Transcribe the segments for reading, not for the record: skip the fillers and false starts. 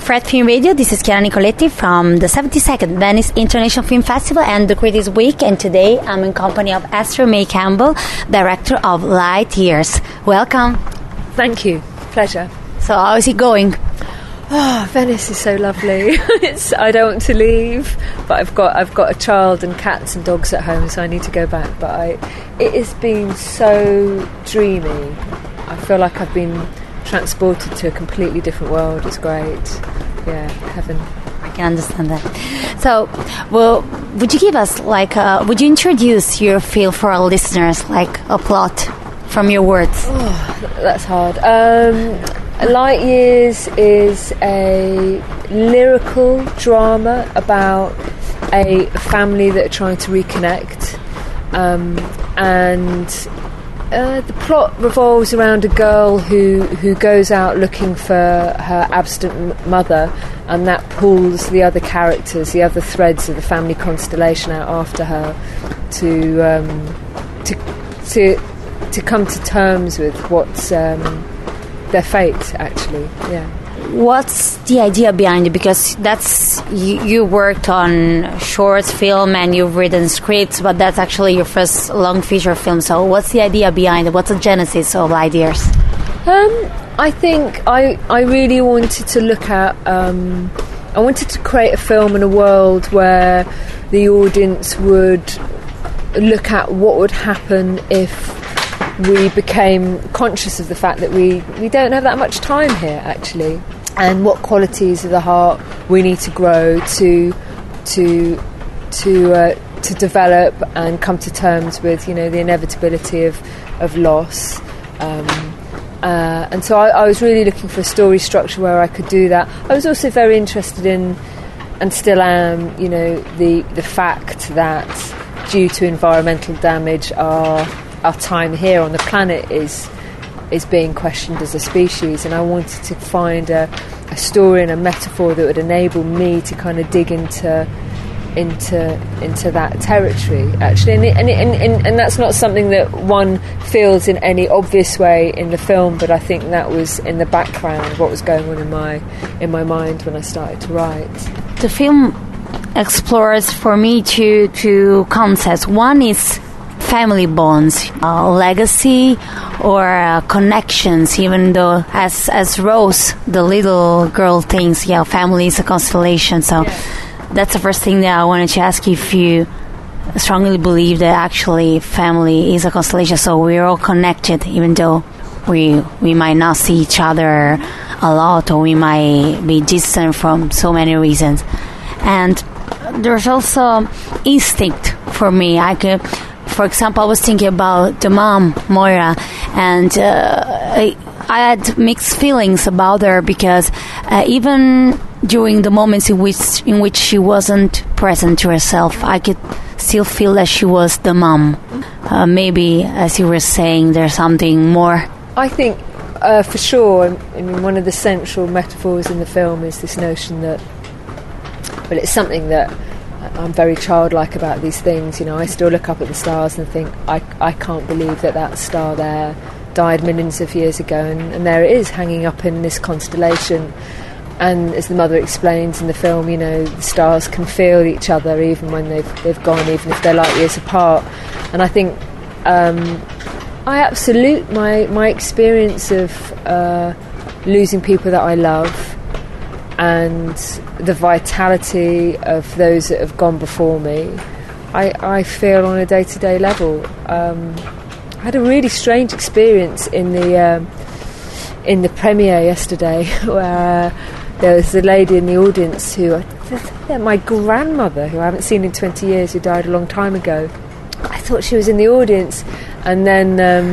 Fred Film Radio. This is Chiara Nicoletti from the 72nd Venice International Film Festival and the Critics Week. And today I'm in company of Esther May Campbell, director of Light Years. Welcome. Thank you. Pleasure. So how is it going? Oh, Venice is so lovely. I don't want to leave, but I've got a child and cats and dogs at home, so I need to go back. But it has been so dreamy. I feel like I've been transported to a completely different world. It's great. Yeah, heaven. I can understand that. So, well, would you give us would you introduce your film for our listeners, like a plot from your words? Oh, that's hard. Light Years is a lyrical drama about a family that are trying to reconnect, and the plot revolves around a girl who goes out looking for her absent mother, and that pulls the other characters, the other threads of the family constellation out after her to come to terms with what's their fate, actually. Yeah. What's the idea behind it? Because that's you worked on shorts, film, and you've written scripts, but that's actually your first long feature film. So what's the idea behind it? What's the genesis of Light Years? I think I really wanted to look at... I wanted to create a film in a world where the audience would look at what would happen if we became conscious of the fact that we don't have that much time here, actually, and what qualities of the heart we need to grow to develop and come to terms with, the inevitability of loss. And so I was really looking for a story structure where I could do that. I was also very interested in, and still am, the fact that due to environmental damage, our time here on the planet is being questioned as a species, and I wanted to find a story and a metaphor that would enable me to kind of dig into that territory, actually, and that's not something that one feels in any obvious way in the film, but I think that was in the background, what was going on in my mind when I started to write. The film explores, for me, two concepts. One is family bonds, legacy, or connections, even though as Rose, the little girl, thinks, family is a constellation. So that's the first thing that I wanted to ask you, if you strongly believe that actually family is a constellation, so we're all connected, even though we might not see each other a lot, or we might be distant from so many reasons. And there's also instinct for me. For example, I was thinking about the mom, Moira, and I had mixed feelings about her, because even during the moments in which she wasn't present to herself, I could still feel that she was the mom. Maybe, as you were saying, there's something more. I think, for sure, I mean, one of the central metaphors in the film is this notion that, well, it's something that I'm very childlike about these things. I still look up at the stars and think, I can't believe that star there died millions of years ago, and there it is, hanging up in this constellation. And as the mother explains in the film, the stars can feel each other even when they've gone, even if they're light years apart. And I think my experience of losing people that I love, and the vitality of those that have gone before me, I feel on a day-to-day level. I had a really strange experience in the premiere yesterday, where there was a lady in the audience who, my grandmother, who I haven't seen in 20 years, who died a long time ago. I thought she was in the audience, and then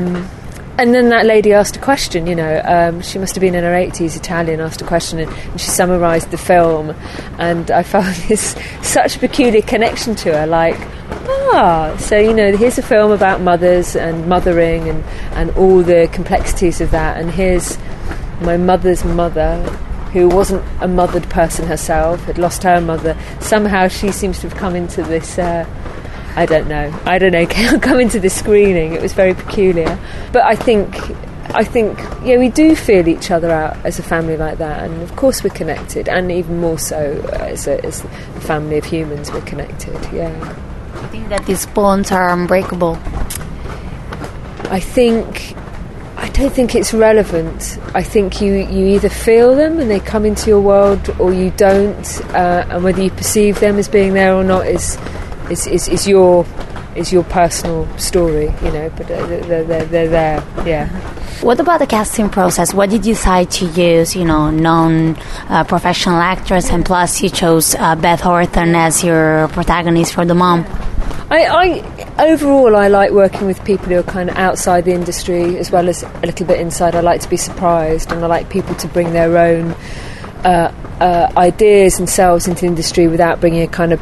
that lady asked a question, she must have been in her 80s, Italian, asked a question, and she summarised the film, and I felt such a peculiar connection to her, so, here's a film about mothers and mothering and all the complexities of that, and here's my mother's mother, who wasn't a mothered person herself, had lost her mother. Somehow she seems to have come into this... I don't know, come into this screening. It was very peculiar. But I think I think, yeah, we do feel each other out as a family like that, and of course we're connected, and even more so as a family of humans, we're connected. Yeah. I think that these bonds are unbreakable. I don't think it's relevant. I think you either feel them and they come into your world, or you don't, and whether you perceive them as being there or not is your personal story, you know. But they're there. Yeah. What about the casting process? What did you decide to use? You know, non-professional actress, and plus you chose Beth Orton as your protagonist for the mom. I overall, I like working with people who are kind of outside the industry as well as a little bit inside. I like to be surprised, and I like people to bring their own ideas themselves into the industry without bringing a kind of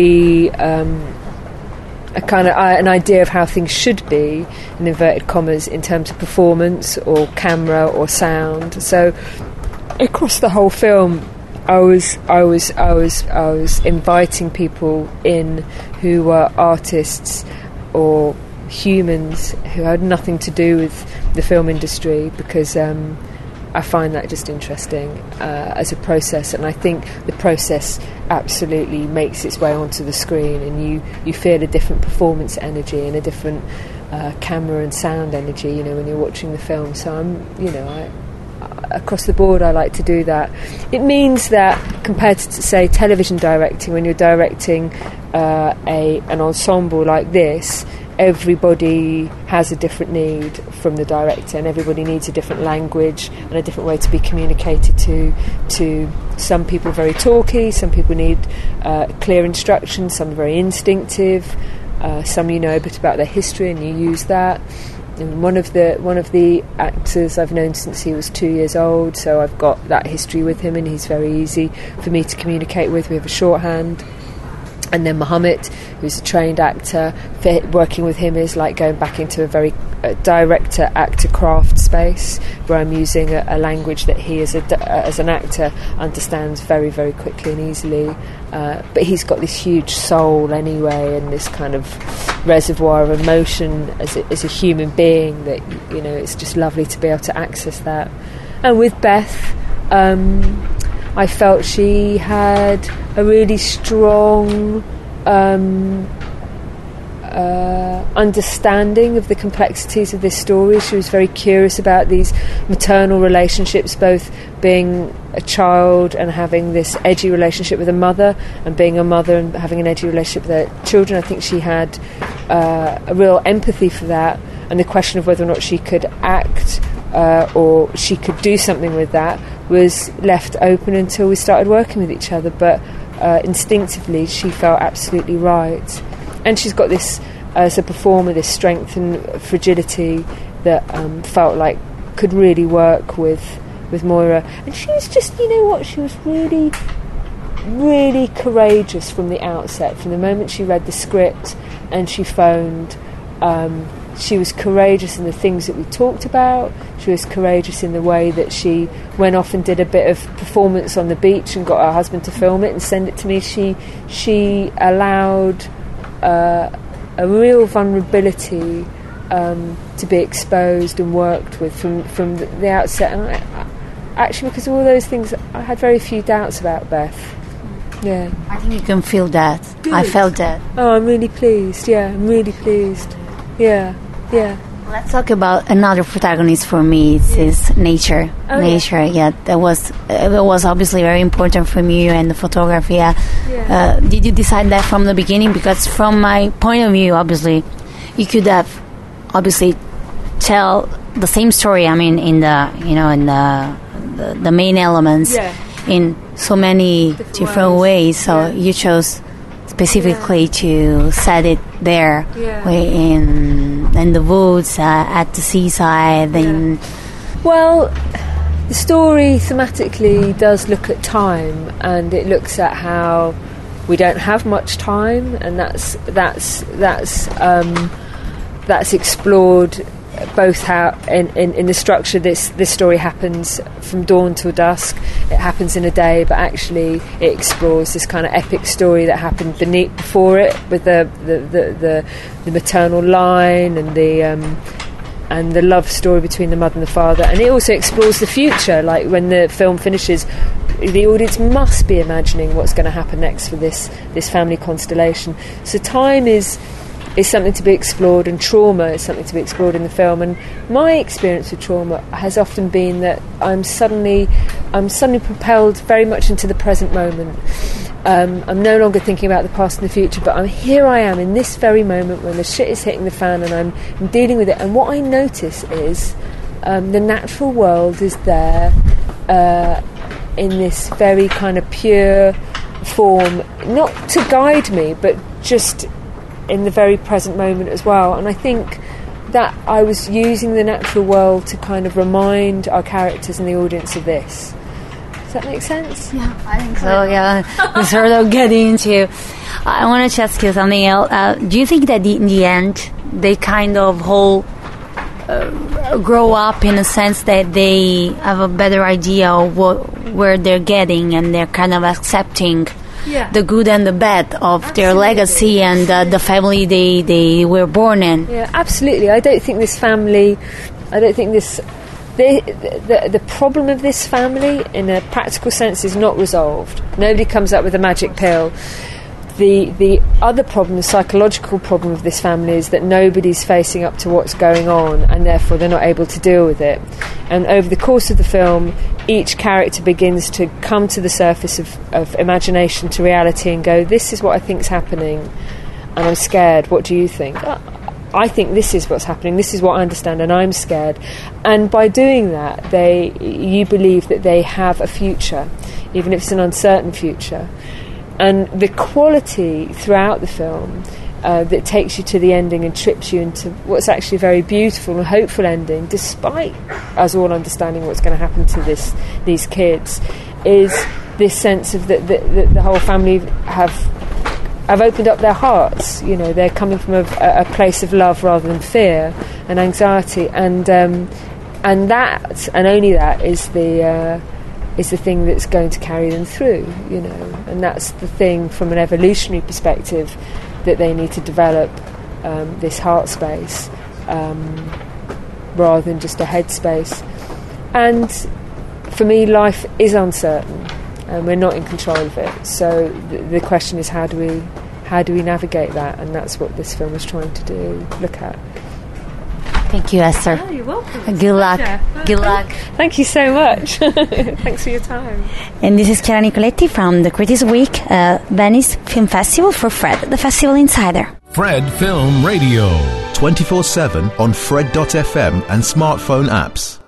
an idea of how things should be, in inverted commas, in terms of performance or camera or sound. So across the whole film, I was inviting people in who were artists or humans who had nothing to do with the film industry, because I find that just interesting as a process, and I think the process absolutely makes its way onto the screen, and you feel a different performance energy and a different camera and sound energy, you know, when you're watching the film. So across the board, I like to do that. It means that compared to, say, television directing, when you're directing an ensemble like this, everybody has a different need from the director, and everybody needs a different language and a different way to be communicated to. Some people are very talky, some people need clear instructions, some are very instinctive, some you know a bit about their history and you use that. And one of the actors I've known since he was 2 years old, so I've got that history with him, and he's very easy for me to communicate with. We have a shorthand. And then Mohammed, who's a trained actor, working with him is like going back into a very director-actor craft space, where I'm using a language that he, as an actor, understands very, very quickly and easily. But he's got this huge soul anyway, and this kind of reservoir of emotion as a human being that, you know, it's just lovely to be able to access that. And with Beth, I felt she had a really strong understanding of the complexities of this story. She was very curious about these maternal relationships, both being a child and having this edgy relationship with a mother, and being a mother and having an edgy relationship with her children. I think she had a real empathy for that, and the question of whether or not she could act or she could do something with that was left open until we started working with each other. But instinctively she felt absolutely right, and she's got this, as a performer, this strength and fragility that felt like could really work with Moira. And she was just, you know what, she was really, really courageous from the outset, from the moment she read the script and she phoned. She was courageous in the things that we talked about. She was courageous in the way that she went off and did a bit of performance on the beach and got her husband to film it and send it to me. She allowed a real vulnerability to be exposed and worked with from the outset. And actually, because of all those things, I had very few doubts about Beth. Yeah. I think you can feel that. Good. I felt that. Oh, I'm really pleased. Yeah, I'm really pleased. Yeah. Let's talk about another protagonist for me. It's nature. Oh, nature. Yeah, that was obviously very important for me, and the photography. Yeah. Did you decide that from the beginning? Because from my point of view, obviously, you could have obviously tell the same story. I mean, in the main elements in so many different ways. So you chose specifically to set it there, in the woods, at the seaside. Well, the story thematically does look at time, and it looks at how we don't have much time, and that's explored both how in the structure this story happens from dawn till dusk. It happens in a day, but actually it explores this kind of epic story that happened before it, with the maternal line and and the love story between the mother and the father. And it also explores the future, like when the film finishes, the audience must be imagining what's going to happen next for this family constellation. So time is something to be explored, and trauma is something to be explored in the film. And my experience with trauma has often been that I'm suddenly propelled very much into the present moment. I'm no longer thinking about the past and the future, but here I am in this very moment when the shit is hitting the fan, and I'm dealing with it. And what I notice is the natural world is there in this very kind of pure form, not to guide me, but just in the very present moment as well. And I think that I was using the natural world to kind of remind our characters and the audience of this. Does that make sense? Yeah, I think so. Yeah, we're sort of getting into. I want to ask you something else. Do you think that in the end they kind of grow up in a sense that they have a better idea of where they're getting, and they're kind of accepting the good and the bad of their legacy and the family they were born in? Yeah, absolutely. I don't think this the problem of this family in a practical sense is not resolved. Nobody comes up with a magic pill. The other problem, the psychological problem of this family, is that nobody's facing up to what's going on, and therefore they're not able to deal with it. And over the course of the film, each character begins to come to the surface of imagination to reality and go, this is what I think's happening, and I'm scared. What do you think? I think this is what's happening, this is what I understand, and I'm scared. And by doing that, you believe that they have a future, even if it's an uncertain future. And the quality throughout the film that takes you to the ending and trips you into what's actually a very beautiful and hopeful ending, despite us all understanding what's going to happen to these kids, is this sense of that the whole family have opened up their hearts. You know, they're coming from a place of love rather than fear and anxiety, and that, and only that, is the thing that's going to carry them through, you know. And that's the thing from an evolutionary perspective, that they need to develop this heart space rather than just a head space. And for me, life is uncertain and we're not in control of it. So the question is, how do we navigate that? And that's what this film is trying to do, look at. Thank you, Esther. Oh, you're welcome. Good luck. Good luck. Thank you so much. Thanks for your time. And this is Chiara Nicoletti from the Critics Week Venice Film Festival for Fred, the Festival Insider. Fred Film Radio. 24/7 on Fred.fm and smartphone apps.